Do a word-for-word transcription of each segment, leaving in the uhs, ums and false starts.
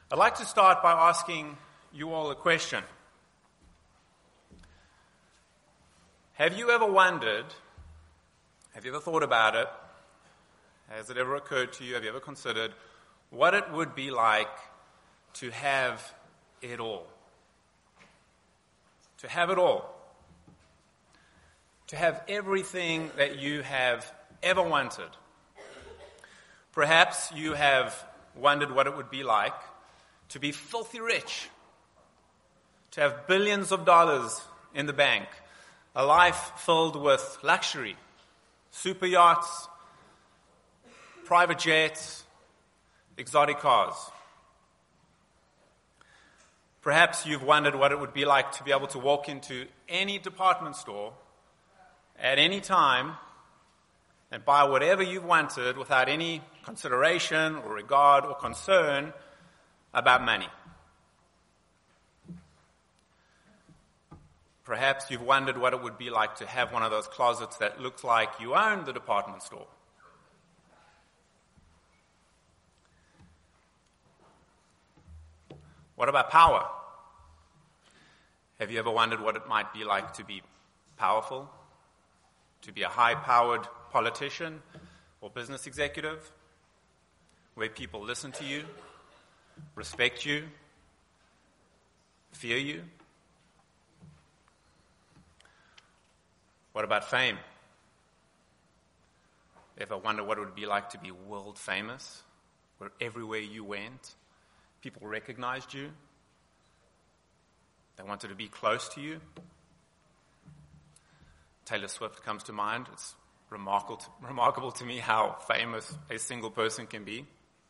I'd like to start by asking you all a question. Have you ever wondered, have you ever thought about it, has it ever occurred to you, have you ever considered what it would be like to have it all? To have it all. To have everything that you have ever wanted. Perhaps you have wondered what it would be like to be filthy rich, to have billions of dollars in the bank, a life filled with luxury, super yachts, private jets, exotic cars. Perhaps you've wondered what it would be like to be able to walk into any department store at any time and buy whatever you've wanted without any consideration or regard or concern about money. Perhaps you've wondered what it would be like to have one of those closets that looks like you own the department store. What about power? Have you ever wondered what it might be like to be powerful? To be a high-powered politician or business executive? Where people listen to you, respect you, fear you? What about fame? Ever wonder what it would be like to be world famous, where everywhere you went, people recognized you? They wanted to be close to you? Taylor Swift comes to mind. It's remarkable to, remarkable to me how famous a single person can be.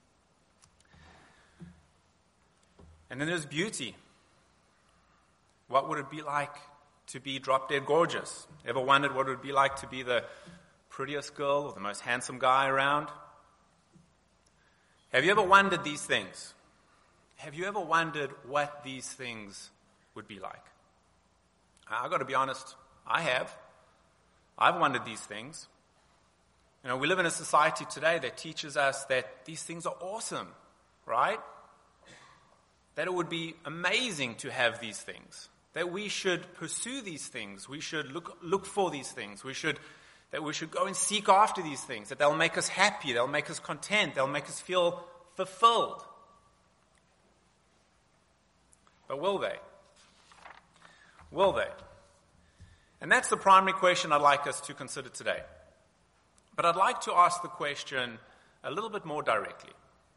And then there's beauty. What would it be like to be drop-dead gorgeous? Ever wondered what it would be like to be the prettiest girl or the most handsome guy around? Have you ever wondered these things? Have you ever wondered what these things would be like? I've got to be honest, I have. I've wondered these things. You know, we live in a society today that teaches us that these things are awesome, right? That it would be amazing to have these things. That we should pursue these things. We should look look for these things. We should that we should go and seek after these things. That they'll make us happy. They'll make us content. They'll make us feel fulfilled. But will they? Will they? And that's the primary question I'd like us to consider today. But I'd like to ask the question a little bit more directly.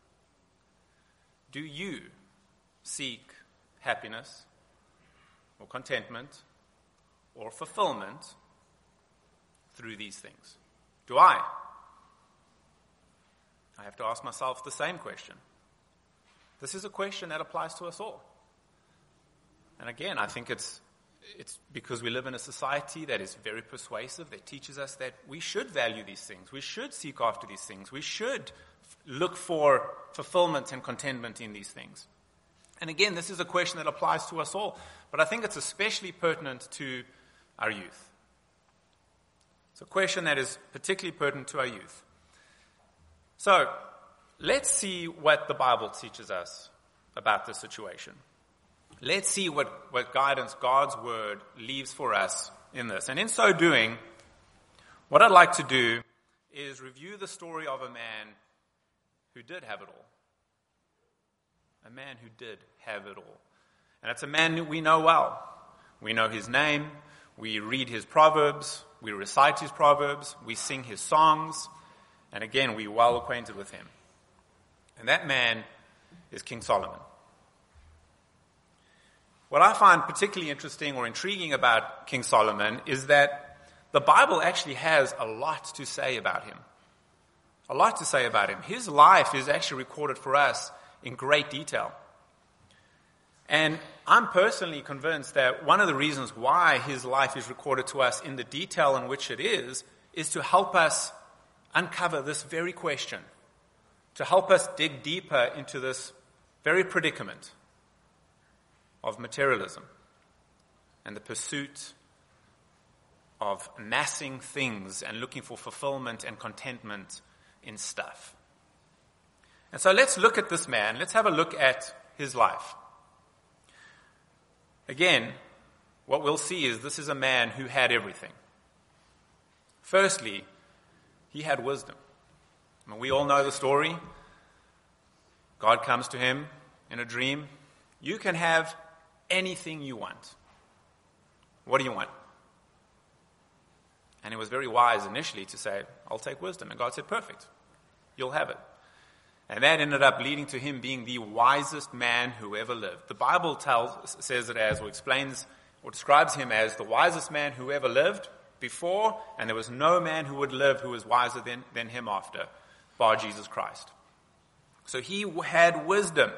Do you seek happiness or contentment or fulfillment through these things? Do I? I have to ask myself the same question. This is a question that applies to us all. And again, I think it's it's because we live in a society that is very persuasive, that teaches us that we should value these things. We should seek after these things. We should f- look for fulfillment and contentment in these things. And again, this is a question that applies to us all, but I think it's especially pertinent to our youth. It's a question that is particularly pertinent to our youth. So, let's see what the Bible teaches us about this situation. Let's see what, what guidance God's Word leaves for us in this. And in so doing, what I'd like to do is review the story of a man who did have it all. A man who did have it all. And it's a man who we know well. We know his name. We read his proverbs. We recite his proverbs. We sing his songs. And again, we're well acquainted with him. And that man is King Solomon. What I find particularly interesting or intriguing about King Solomon is that the Bible actually has a lot to say about him. A lot to say about him. His life is actually recorded for us in great detail. And I'm personally convinced that one of the reasons why his life is recorded to us in the detail in which it is, is to help us uncover this very question, to help us dig deeper into this very predicament of materialism and the pursuit of amassing things and looking for fulfillment and contentment in stuff. And so let's look at this man. Let's have a look at his life. Again, what we'll see is this is a man who had everything. Firstly, he had wisdom. I mean, we all know the story. God comes to him in a dream. You can have anything you want. What do you want? And he was very wise initially to say, I'll take wisdom. And God said, perfect. You'll have it. And that ended up leading to him being the wisest man who ever lived. The Bible tells, says it as, or explains, or describes him as the wisest man who ever lived before, and there was no man who would live who was wiser than, than him after, bar Jesus Christ. So he had wisdom.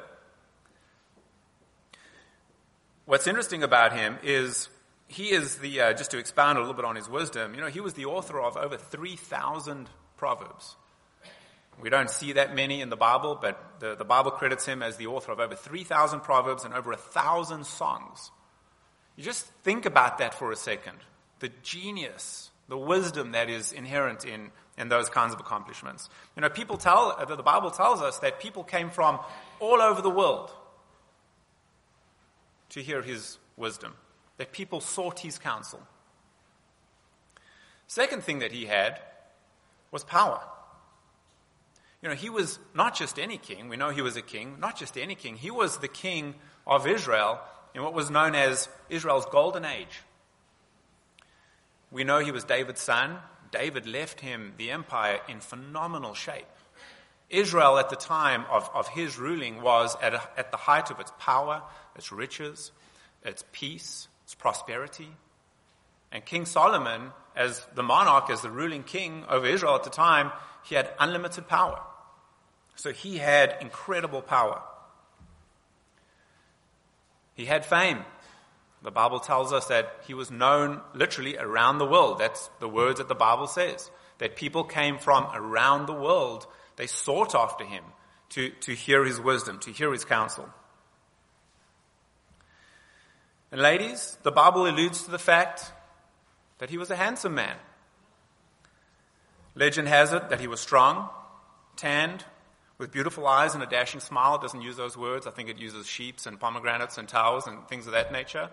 What's interesting about him is he is the, uh, just to expound a little bit on his wisdom, you know, he was the author of over three thousand Proverbs. We don't see that many in the Bible, but the, the Bible credits him as the author of over three thousand Proverbs and over one thousand songs. You just think about that for a second. The genius, the wisdom that is inherent in, in those kinds of accomplishments. You know, people tell, the Bible tells us that people came from all over the world to hear his wisdom, that people sought his counsel. Second thing that he had was power. You know, he was not just any king. We know he was a king, not just any king. He was the king of Israel in what was known as Israel's golden age. We know he was David's son. David left him the empire in phenomenal shape. Israel at the time of, of his ruling was at, a, at the height of its power, its riches, its peace, its prosperity. And King Solomon, as the monarch, as the ruling king over Israel at the time, he had unlimited power. So he had incredible power. He had fame. The Bible tells us that he was known literally around the world. That's the words that the Bible says. That people came from around the world. They sought after him to, to hear his wisdom, to hear his counsel. And ladies, the Bible alludes to the fact that he was a handsome man. Legend has it that he was strong, tanned, with beautiful eyes and a dashing smile. It doesn't use those words. I think it uses sheeps and pomegranates and towers and things of that nature.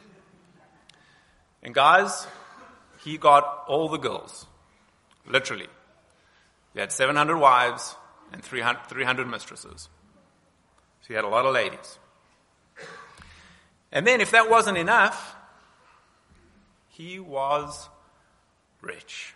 And guys, he got all the girls. Literally. He had seven hundred wives and three hundred mistresses. So he had a lot of ladies. And then if that wasn't enough, he was rich.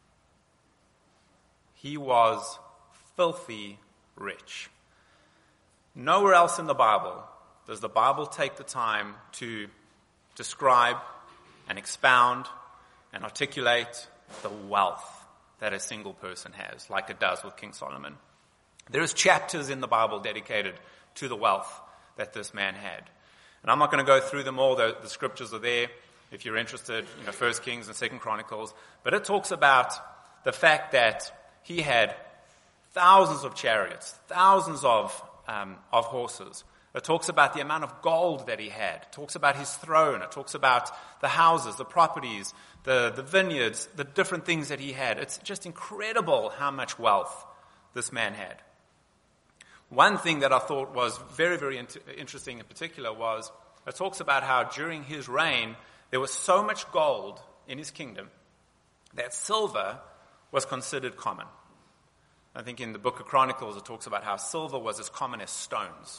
He was filthy rich. Nowhere else in the Bible does the Bible take the time to describe and expound and articulate the wealth that a single person has, like it does with King Solomon. There is chapters in the Bible dedicated to the wealth that this man had. And I'm not going to go through them all. The, the scriptures are there if you're interested, you know, First Kings and Second Chronicles. But it talks about the fact that he had thousands of chariots, thousands of um, of horses. It talks about the amount of gold that he had. It talks about his throne. It talks about the houses, the properties, the, the vineyards, the different things that he had. It's just incredible how much wealth this man had. One thing that I thought was very, very int- interesting in particular was it talks about how during his reign there was so much gold in his kingdom that silver was considered common. I think in the book of Chronicles it talks about how silver was as common as stones.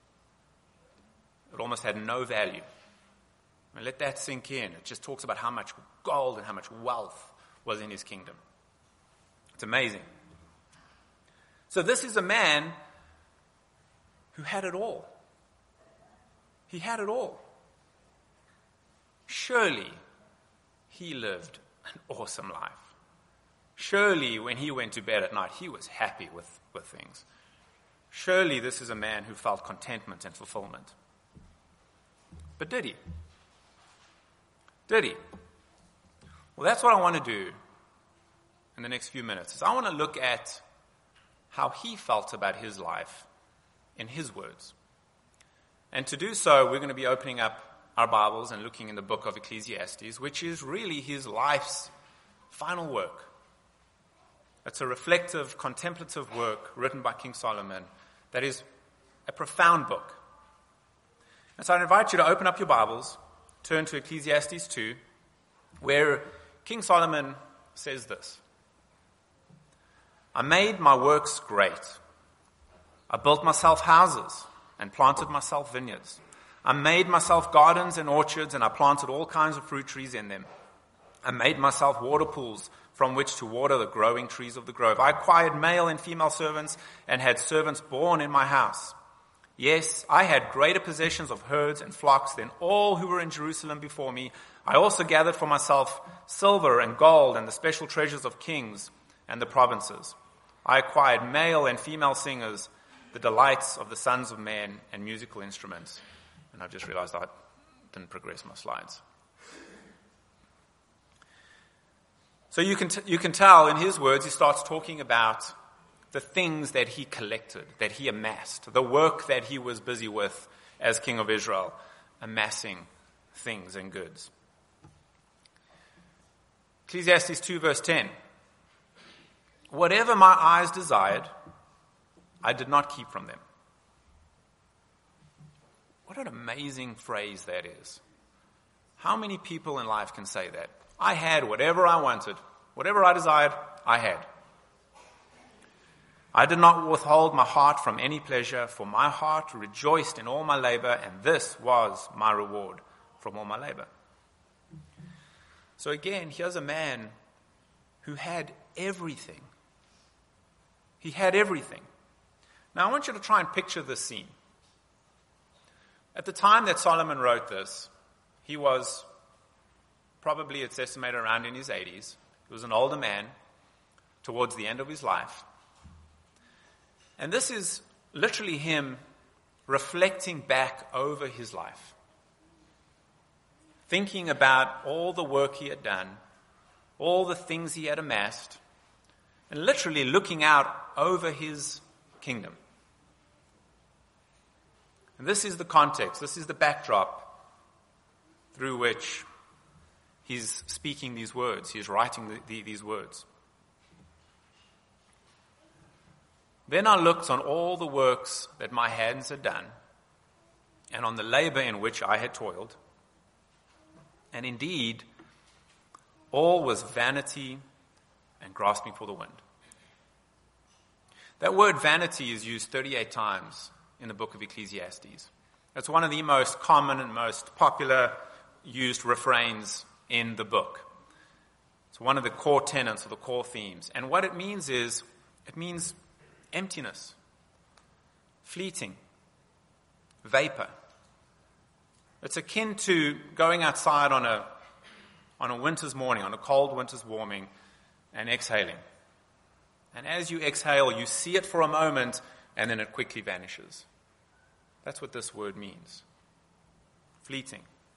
It almost had no value. I mean, let that sink in. It just talks about how much gold and how much wealth was in his kingdom. It's amazing. So this is a man who had it all. He had it all. Surely he lived an awesome life. Surely when he went to bed at night, he was happy with, with things. Surely this is a man who felt contentment and fulfillment. But did he? Did he? Well, that's what I want to do in the next few minutes. Is I want to look at how he felt about his life in his words. And to do so, we're going to be opening up our Bibles and looking in the book of Ecclesiastes, which is really his life's final work. It's a reflective, contemplative work written by King Solomon that is a profound book. And so I invite you to open up your Bibles, turn to Ecclesiastes two, where King Solomon says this: I made my works great. I built myself houses and planted myself vineyards. I made myself gardens and orchards, and I planted all kinds of fruit trees in them. I made myself water pools from which to water the growing trees of the grove. I acquired male and female servants and had servants born in my house. Yes, I had greater possessions of herds and flocks than all who were in Jerusalem before me. I also gathered for myself silver and gold and the special treasures of kings and the provinces. I acquired male and female singers, the delights of the sons of men, and musical instruments. And I've just realized I didn't progress my slides. So you can, t- you can tell in his words, he starts talking about the things that he collected, that he amassed, the work that he was busy with as king of Israel, amassing things and goods. Ecclesiastes two verse ten. Whatever my eyes desired, I did not keep from them. What an amazing phrase that is. How many people in life can say that? I had whatever I wanted. Whatever I desired, I had. I did not withhold my heart from any pleasure, for my heart rejoiced in all my labor, and this was my reward from all my labor. So again, here's a man who had everything. He had everything. Now I want you to try and picture this scene. At the time that Solomon wrote this, he was probably, it's estimated, around in his eighties. He was an older man towards the end of his life. And this is literally him reflecting back over his life, thinking about all the work he had done, all the things he had amassed, and literally looking out over his kingdom. And this is the context, this is the backdrop through which he's speaking these words, he's writing the, the, these words. Then I looked on all the works that my hands had done, and on the labor in which I had toiled, and indeed, all was vanity and grasping for the wind. That word vanity is used thirty-eight times in the book of Ecclesiastes. It's one of the most common and most popular used refrains in the book. It's one of the core tenets or the core themes. And what it means is, it means emptiness, fleeting, vapor. It's akin to going outside on a on a winter's morning, on a cold winter's morning, and exhaling. And as you exhale, you see it for a moment, and then it quickly vanishes. That's what this word means. Fleeting.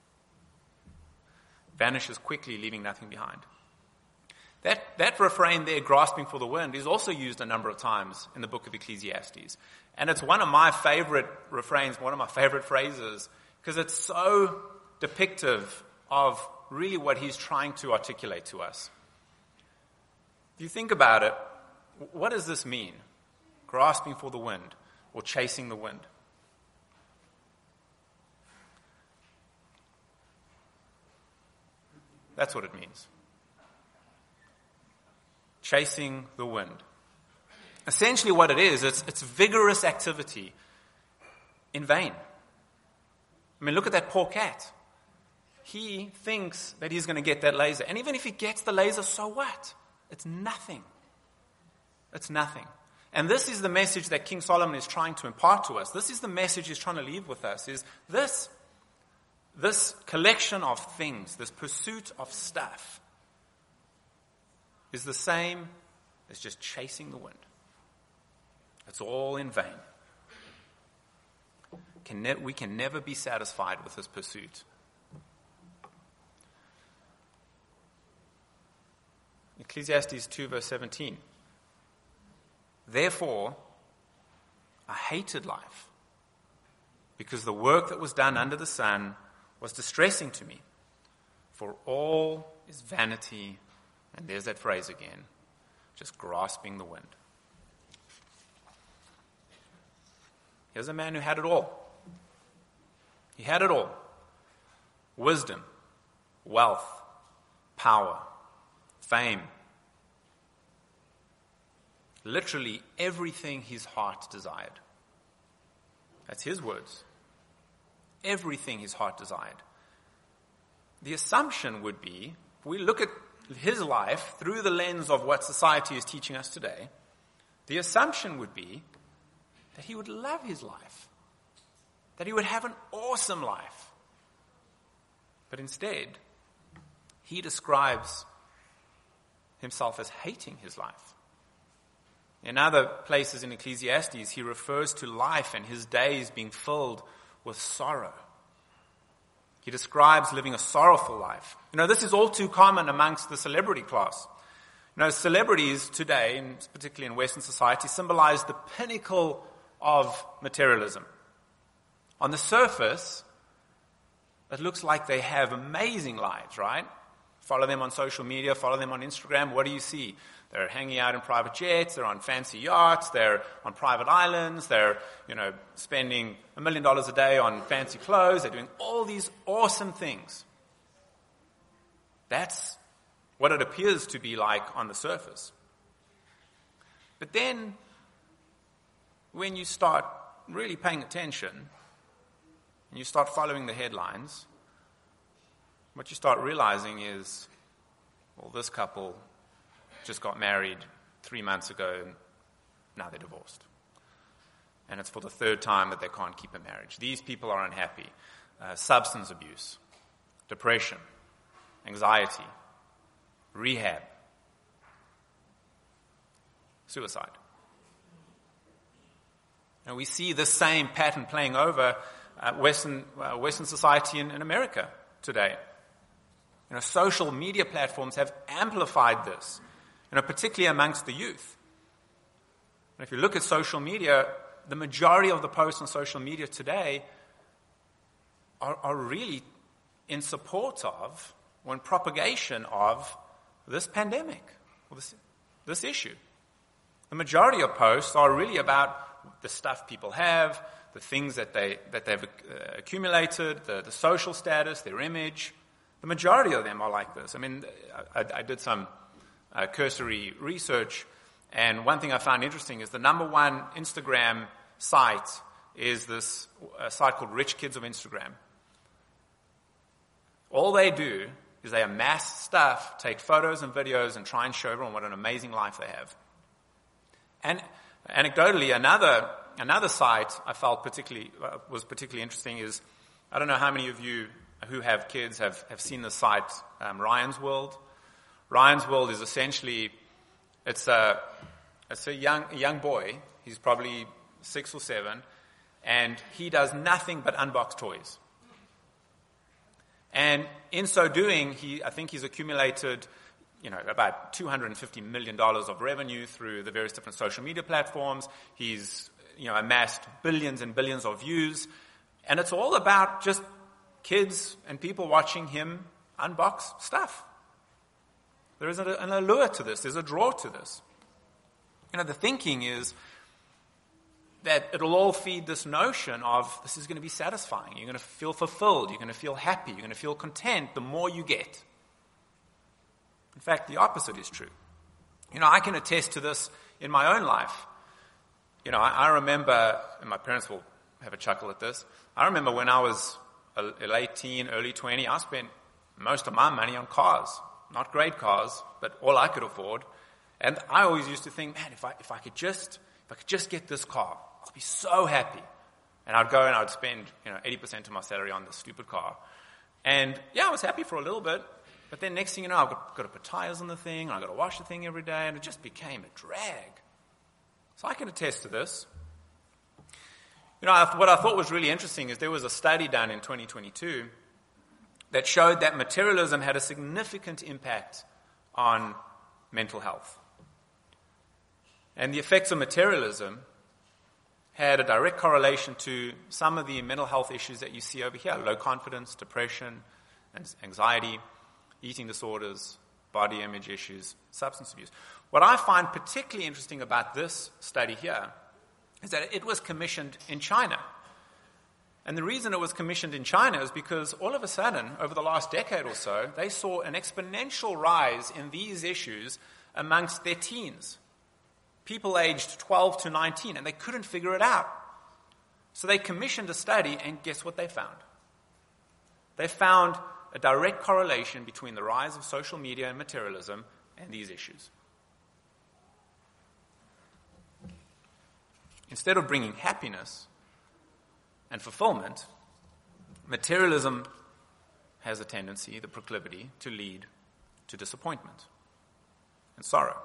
Vanishes quickly, leaving nothing behind. That, that refrain there, grasping for the wind, is also used a number of times in the book of Ecclesiastes. And it's one of my favorite refrains, one of my favorite phrases, because it's so depictive of really what he's trying to articulate to us. If you think about it, what does this mean? Grasping for the wind or chasing the wind. That's what it means. Chasing the wind. Essentially what it is, it's, it's vigorous activity in vain. I mean, look at that poor cat. He thinks that he's going to get that laser. And even if he gets the laser, so what? It's nothing. It's nothing. And this is the message that King Solomon is trying to impart to us. This is the message he's trying to leave with us, is this, this collection of things, this pursuit of stuff, is the same as just chasing the wind. It's all in vain. Can ne- we can never be satisfied with this pursuit. Ecclesiastes two verse seventeen. Therefore, I hated life, because the work that was done under the sun was distressing to me. For all is vanity, and there's that phrase again, just grasping the wind. Here's a man who had it all. He had it all. Wisdom, wealth, power, fame. Literally everything his heart desired. That's his words. Everything his heart desired. The assumption would be, if we look at his life through the lens of what society is teaching us today, the assumption would be that he would love his life, that he would have an awesome life. But instead, he describes himself as hating his life. In other places in Ecclesiastes, he refers to life and his days being filled with sorrow. He describes living a sorrowful life. You know, this is all too common amongst the celebrity class. You know, celebrities today, and particularly in Western society, symbolize the pinnacle of materialism. On the surface, it looks like they have amazing lives, right? Follow them on social media, follow them on Instagram. What do you see? They're hanging out in private jets, they're on fancy yachts, they're on private islands, they're, you know, spending a million dollars a day on fancy clothes, they're doing all these awesome things. That's what it appears to be like on the surface. But then, when you start really paying attention, and you start following the headlines, what you start realizing is, well, this couple just got married three months ago, and now they're divorced. And it's for the third time that they can't keep a marriage. These people are unhappy. Uh, substance abuse, depression, anxiety, rehab, suicide. And we see this same pattern playing over uh, Western, uh, Western society in, in America today. You know, social media platforms have amplified this, you know, particularly amongst the youth. And if you look at social media, the majority of the posts on social media today are, are really in support of or in propagation of this pandemic, or this, this issue. The majority of posts are really about the stuff people have, the things that, they, that they've uh, accumulated, the, the social status, their image. The majority of them are like this. I mean, I, I did some uh, cursory research, and one thing I found interesting is the number one Instagram site is this uh, site called Rich Kids of Instagram. All they do is they amass stuff, take photos and videos, and try and show everyone what an amazing life they have. And anecdotally, another another site I felt particularly uh, was particularly interesting is, I don't know how many of you who have kids have, have seen the site um, Ryan's World. Ryan's World is essentially, it's a it's a young a young boy. He's probably six or seven, and he does nothing but unbox toys. And in so doing, he I think he's accumulated, you know, about two hundred fifty million dollars of revenue through the various different social media platforms. He's, you know, amassed billions and billions of views, and it's all about just kids and people watching him unbox stuff. There is an allure to this. There's a draw to this. You know, the thinking is that it'll all feed this notion of this is going to be satisfying. You're going to feel fulfilled. You're going to feel happy. You're going to feel content the more you get. In fact, the opposite is true. You know, I can attest to this in my own life. You know, I, I remember, and my parents will have a chuckle at this, I remember when I was a, a late teen, early twenty, I spent most of my money on cars. Not great cars, but all I could afford. And I always used to think, man, if I if I could just if I could just get this car, I'd be so happy. And I'd go and I'd spend, you know, eighty percent of my salary on this stupid car. And yeah, I was happy for a little bit. But then next thing you know, I've got, got to put tires on the thing, and I've got to wash the thing every day, and it just became a drag. So I can attest to this. You know, I, what I thought was really interesting is there was a study done in twenty twenty-two that showed that materialism had a significant impact on mental health. And the effects of materialism had a direct correlation to some of the mental health issues that you see over here: low confidence, depression, and anxiety, eating disorders, body image issues, substance abuse. What I find particularly interesting about this study here is that it was commissioned in China. And the reason it was commissioned in China is because all of a sudden, over the last decade or so, they saw an exponential rise in these issues amongst their teens. People aged twelve to nineteen, and they couldn't figure it out. So they commissioned a study, and guess what they found? They found a direct correlation between the rise of social media and materialism and these issues. Instead of bringing happiness and fulfillment, materialism has a tendency, the proclivity, to lead to disappointment and sorrow.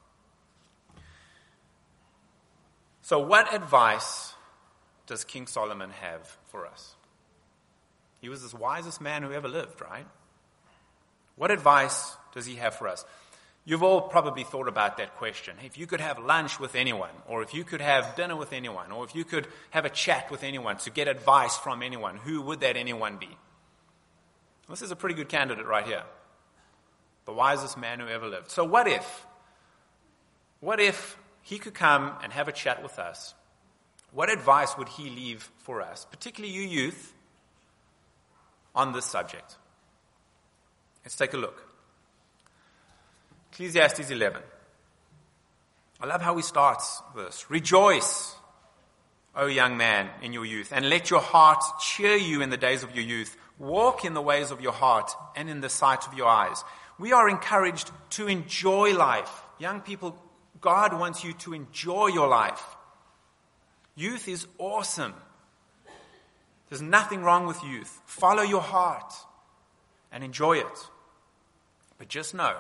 So what advice does King Solomon have for us? He was the wisest man who ever lived, right? What advice does he have for us? You've all probably thought about that question. If you could have lunch with anyone, or if you could have dinner with anyone, or if you could have a chat with anyone to get advice from anyone, who would that anyone be? This is a pretty good candidate right here. The wisest man who ever lived. So what if? What if he could come and have a chat with us? What advice would he leave for us, particularly you youth, on this subject? Let's take a look. Ecclesiastes eleven. I love how he starts this. Rejoice, O young man, in your youth, and let your heart cheer you in the days of your youth. Walk in the ways of your heart and in the sight of your eyes. We are encouraged to enjoy life. Young people, God wants you to enjoy your life. Youth is awesome. There's nothing wrong with youth. Follow your heart and enjoy it. But just know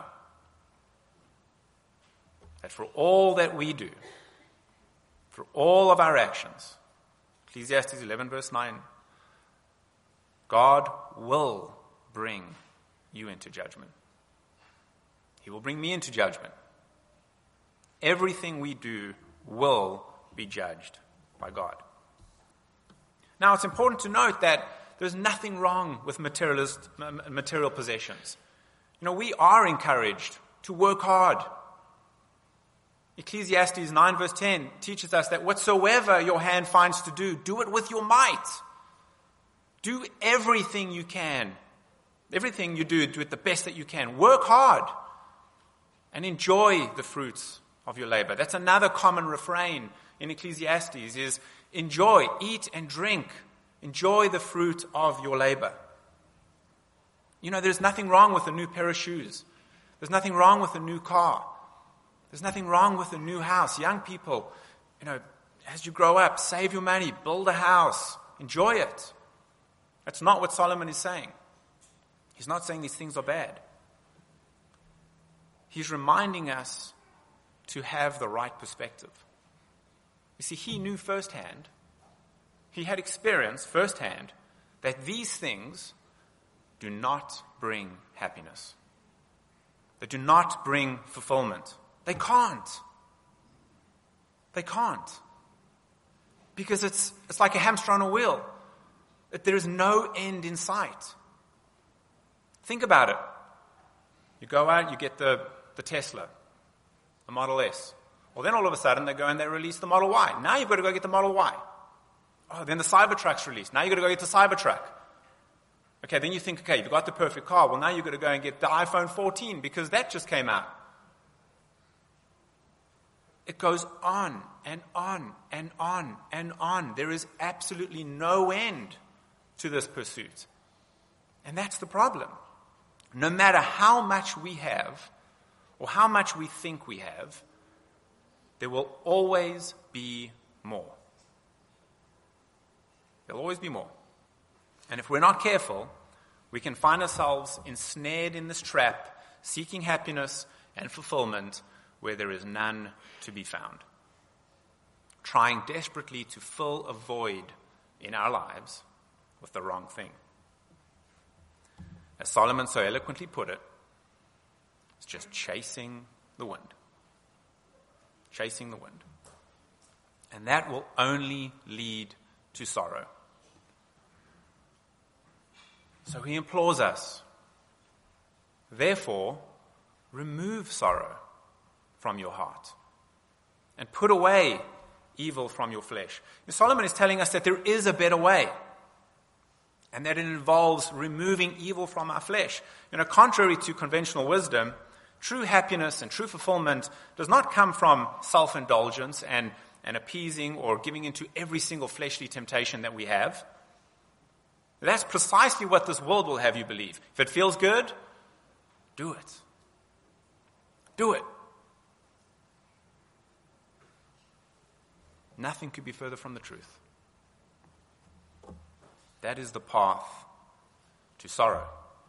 that for all that we do, for all of our actions, Ecclesiastes eleven verse nine, God will bring you into judgment. He will bring me into judgment. Everything we do will be judged by God. Now, it's important to note that there's nothing wrong with materialist, material possessions. You know, we are encouraged to work hard. Ecclesiastes nine verse ten teaches us that whatsoever your hand finds to do, do it with your might. Do everything you can. Everything you do, do it the best that you can. Work hard and enjoy the fruits of your labor. That's another common refrain in Ecclesiastes is enjoy, eat and drink. Enjoy the fruit of your labor. You know, there's nothing wrong with a new pair of shoes. There's nothing wrong with a new car. There's nothing wrong with a new house. Young people, you know, as you grow up, save your money, build a house, enjoy it. That's not what Solomon is saying. He's not saying these things are bad. He's reminding us to have the right perspective. You see, he knew firsthand, he had experienced firsthand that these things do not bring happiness. They do not bring fulfillment. They can't. They can't. Because it's it's like a hamster on a wheel. There is no end in sight. Think about it. You go out, you get the, the Tesla, the Model S. Well, then all of a sudden they go and they release the Model Y. Now you've got to go get the Model Y. Oh, then the Cybertruck's released. Now you've got to go get the Cybertruck. Okay, then you think, okay, you've got the perfect car. Well, now you've got to go and get the iPhone fourteen because that just came out. It goes on and on and on and on. There is absolutely no end to this pursuit. And that's the problem. No matter how much we have or how much we think we have, there will always be more. There'll always be more. And if we're not careful, we can find ourselves ensnared in this trap, seeking happiness and fulfillment where there is none to be found. Trying desperately to fill a void in our lives with the wrong thing. As Solomon so eloquently put it, it's just chasing the wind. Chasing the wind. And that will only lead to sorrow. So he implores us, therefore, remove sorrow from your heart and put away evil from your flesh. And Solomon is telling us that there is a better way. and that it involves removing evil from our flesh. You know, contrary to conventional wisdom, true happiness and true fulfillment does not come from self-indulgence and, and appeasing or giving into every single fleshly temptation that we have. That's precisely what this world will have you believe. If it feels good, do it. Do it. Nothing could be further from the truth. That is the path to sorrow.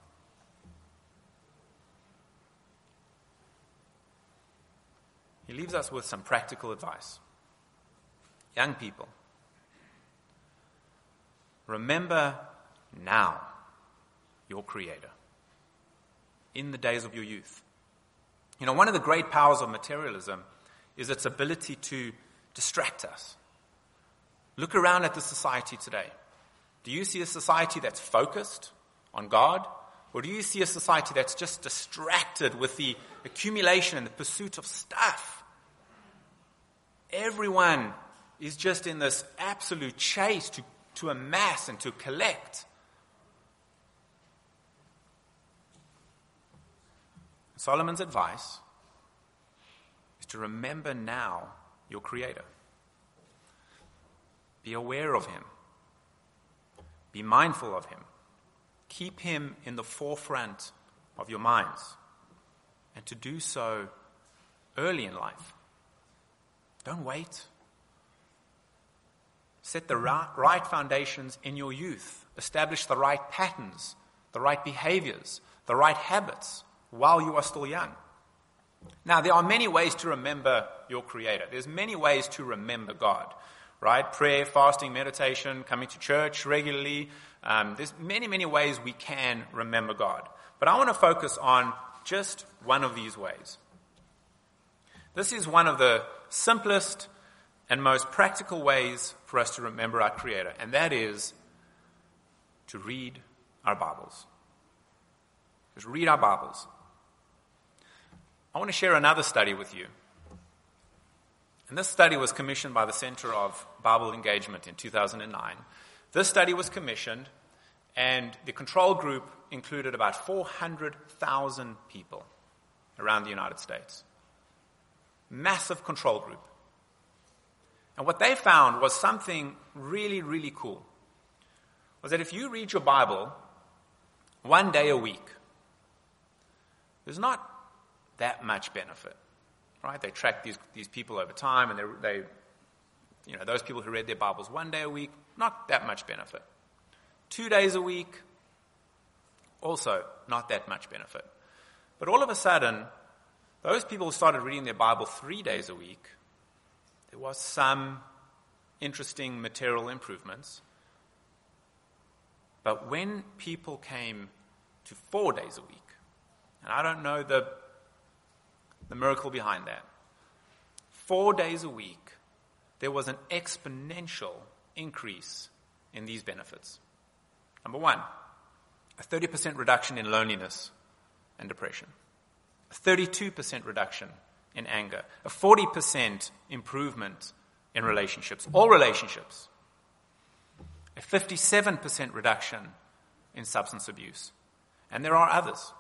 He leaves us with some practical advice. Young people, remember now your Creator in the days of your youth. You know, one of the great powers of materialism is its ability to distract us. Look around at the society today. Do you see a society that's focused on God? Or do you see a society that's just distracted with the accumulation and the pursuit of stuff? Everyone is just in this absolute chase to, to amass and to collect. Solomon's advice is to remember now your Creator. Be aware of Him. Be mindful of Him. Keep Him in the forefront of your minds. And to do so early in life. Don't wait. Set the right foundations in your youth. Establish the right patterns, the right behaviors, the right habits while you are still young. Now, there are many ways to remember your Creator. There's many ways to remember God, right? Prayer, fasting, meditation, coming to church regularly. Um, there's many, many ways we can remember God. But I want to focus on just one of these ways. This is one of the simplest and most practical ways for us to remember our Creator, and that is to read our Bibles. Just read our Bibles. I want to share another study with you. And this study was commissioned by the Center of Bible Engagement in two thousand nine. This study was commissioned, and the control group included about four hundred thousand people around the United States. Massive control group. And what they found was something really, really cool. Was that if you read your Bible one day a week, there's not that much benefit, right? They track these these people over time, and they, they, you know, those people who read their Bibles one day a week, not that much benefit. Two days a week, also not that much benefit. But all of a sudden, those people who started reading their Bible three days a week, there was some interesting material improvements. But when people came to four days a week, and I don't know the, the miracle behind that, four days a week, there was an exponential increase in these benefits. Number one, a thirty percent reduction in loneliness and depression. A thirty-two percent reduction in anger. A forty percent improvement in relationships. All relationships. A fifty-seven percent reduction in substance abuse. And there are others.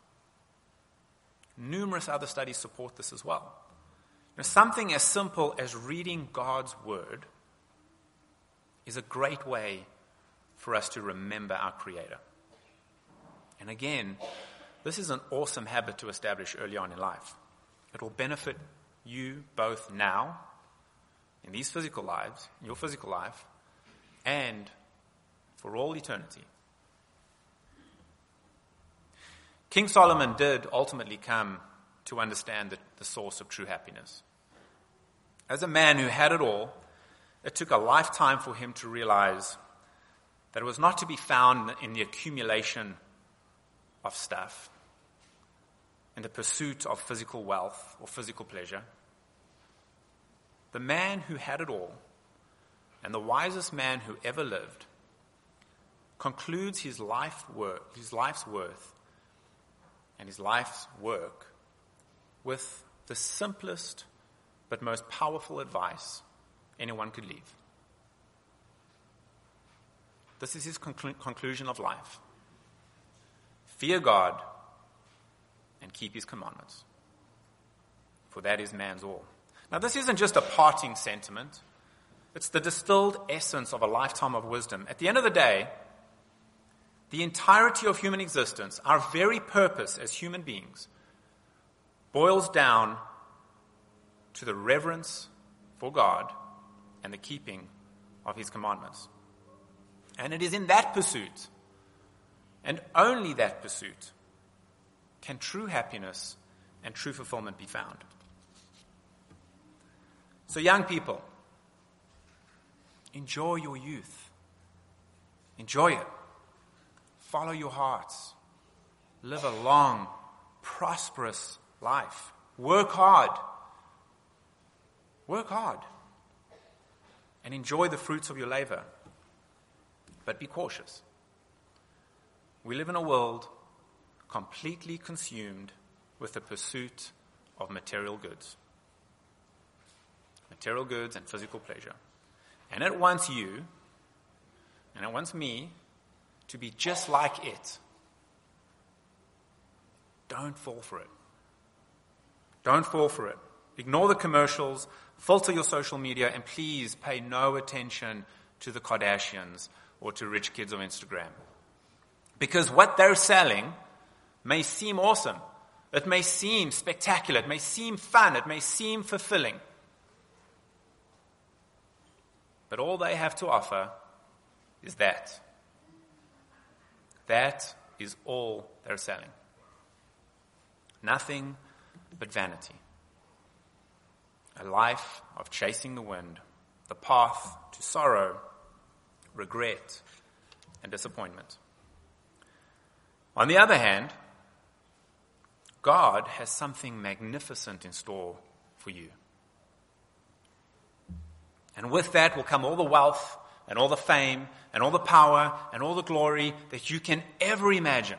Numerous other studies support this as well. Now, something as simple as reading God's Word is a great way for us to remember our Creator. And again, this is an awesome habit to establish early on in life. It will benefit you both now, in these physical lives, in your physical life, and for all eternity. King Solomon did ultimately come to understand the, the source of true happiness. As a man who had it all, it took a lifetime for him to realize that it was not to be found in the accumulation of stuff, in the pursuit of physical wealth or physical pleasure. The man who had it all, and the wisest man who ever lived, concludes his life work, his life's worth and his life's work with the simplest but most powerful advice anyone could leave. The This is his conclu- conclusion of life. Fear God and keep his commandments, for that is man's all. Now, this isn't just a parting sentiment. It's the distilled essence of a lifetime of wisdom. At the end of the day, the entirety of human existence, our very purpose as human beings, boils down to the reverence for God and the keeping of his commandments. And it is in that pursuit, and only that pursuit, can true happiness and true fulfillment be found. So young people, enjoy your youth. Enjoy it. Follow your hearts. Live a long, prosperous life. Work hard. Work hard. And enjoy the fruits of your labor. But be cautious. We live in a world completely consumed with the pursuit of material goods. Material goods and physical pleasure. And it wants you, and it wants me, to be just like it. Don't fall for it. Don't fall for it. Ignore the commercials, filter your social media, and please pay no attention to the Kardashians or to rich kids on Instagram. Because what they're selling may seem awesome. It may seem spectacular. It may seem fun. It may seem fulfilling. But all they have to offer is that. That is all they're selling. Nothing but vanity. A life of chasing the wind, the path to sorrow, regret, and disappointment. On the other hand, God has something magnificent in store for you. And with that will come all the wealth and all the fame and all the power and all the glory that you can ever imagine.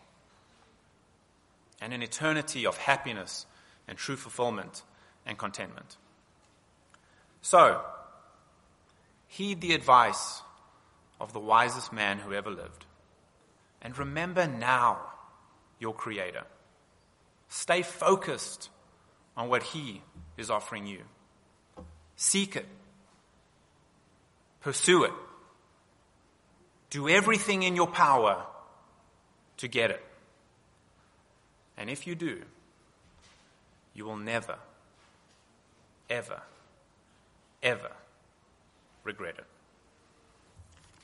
And an eternity of happiness and true fulfillment and contentment. So, heed the advice of the wisest man who ever lived. And remember now your Creator. Stay focused on what He is offering you. Seek it. Pursue it. Do everything in your power to get it. And if you do, you will never, ever, ever regret it.